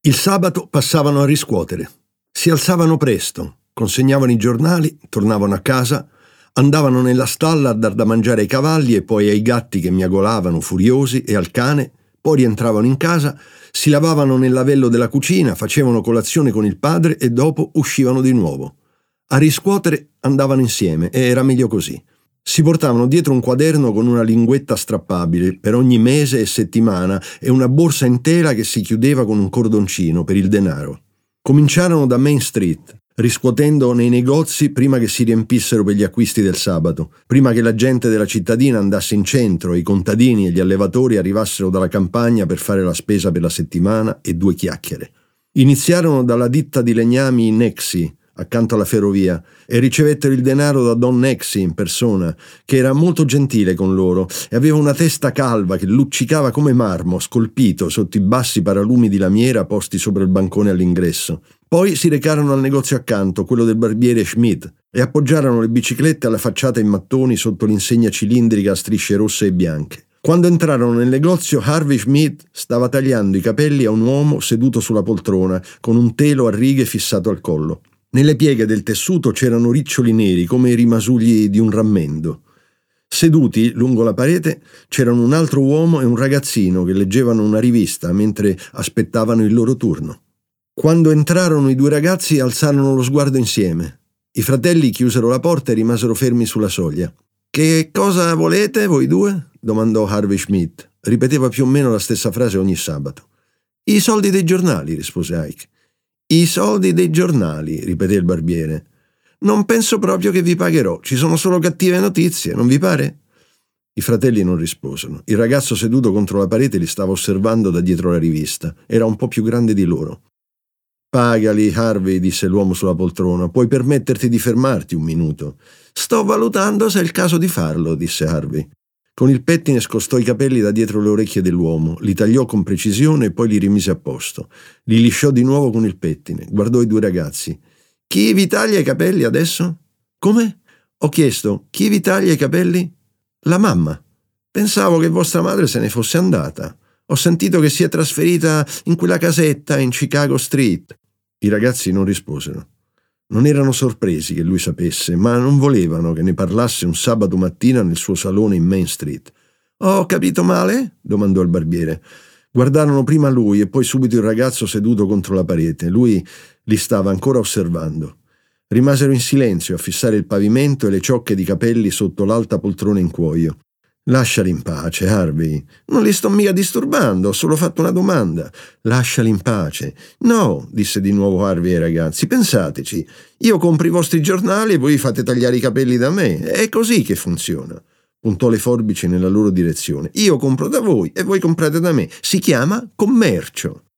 Il sabato passavano a riscuotere. Si alzavano presto, consegnavano i giornali, tornavano a casa, andavano nella stalla a dar da mangiare ai cavalli e poi ai gatti che miagolavano furiosi e al cane, poi rientravano in casa, si lavavano nel lavello della cucina, facevano colazione con il padre e dopo uscivano di nuovo. A riscuotere andavano insieme e era meglio così. Si portavano dietro un quaderno con una linguetta strappabile per ogni mese e settimana e una borsa intera che si chiudeva con un cordoncino per il denaro. Cominciarono da Main Street, riscuotendo nei negozi prima che si riempissero per gli acquisti del sabato, prima che la gente della cittadina andasse in centro e i contadini e gli allevatori arrivassero dalla campagna per fare la spesa per la settimana e due chiacchiere. Iniziarono dalla ditta di legnami Nexi, accanto alla ferrovia, e ricevettero il denaro da Don Nexi in persona, che era molto gentile con loro e aveva una testa calva che luccicava come marmo scolpito sotto i bassi paralumi di lamiera posti sopra il bancone all'ingresso. Poi si recarono al negozio accanto, quello del barbiere Schmidt, e appoggiarono le biciclette alla facciata in mattoni sotto l'insegna cilindrica a strisce rosse e bianche. Quando entrarono nel negozio, Harvey Schmidt stava tagliando i capelli a un uomo seduto sulla poltrona, con un telo a righe fissato al collo. Nelle pieghe del tessuto c'erano riccioli neri come i rimasugli di un rammendo. Seduti lungo la parete c'erano un altro uomo e un ragazzino che leggevano una rivista mentre aspettavano il loro turno. Quando entrarono i due ragazzi alzarono lo sguardo insieme. I fratelli chiusero la porta e rimasero fermi sulla soglia. «Che cosa volete voi due?» domandò Harvey Schmidt. Ripeteva più o meno la stessa frase ogni sabato. «I soldi dei giornali», rispose Ike. «I soldi dei giornali», ripeté il barbiere. «Non penso proprio che vi pagherò, ci sono solo cattive notizie, non vi pare?» I fratelli non risposero. Il ragazzo seduto contro la parete li stava osservando da dietro la rivista. Era un po' più grande di loro. «Pagali, Harvey», disse l'uomo sulla poltrona. «Puoi permetterti di fermarti un minuto?» «Sto valutando se è il caso di farlo», disse Harvey. Con il pettine scostò i capelli da dietro le orecchie dell'uomo, li tagliò con precisione e poi li rimise a posto. Li lisciò di nuovo con il pettine. Guardò i due ragazzi. «Chi vi taglia i capelli adesso?» «Come?» «Ho chiesto, chi vi taglia i capelli?» «La mamma. Pensavo che vostra madre se ne fosse andata. Ho sentito che si è trasferita in quella casetta in Chicago Street». I ragazzi non risposero. Non erano sorpresi che lui sapesse, ma non volevano che ne parlasse un sabato mattina nel suo salone in Main Street. «Ho capito male?» domandò il barbiere. Guardarono prima lui e poi subito il ragazzo seduto contro la parete. Lui li stava ancora osservando. Rimasero in silenzio a fissare il pavimento e le ciocche di capelli sotto l'alta poltrona in cuoio. «Lasciali in pace, Harvey». «Non li sto mica disturbando, ho solo fatto una domanda». «Lasciali in pace». «No», disse di nuovo Harvey ai ragazzi, «pensateci. Io compro i vostri giornali e voi fate tagliare i capelli da me. È così che funziona». Puntò le forbici nella loro direzione. «Io compro da voi e voi comprate da me. Si chiama commercio».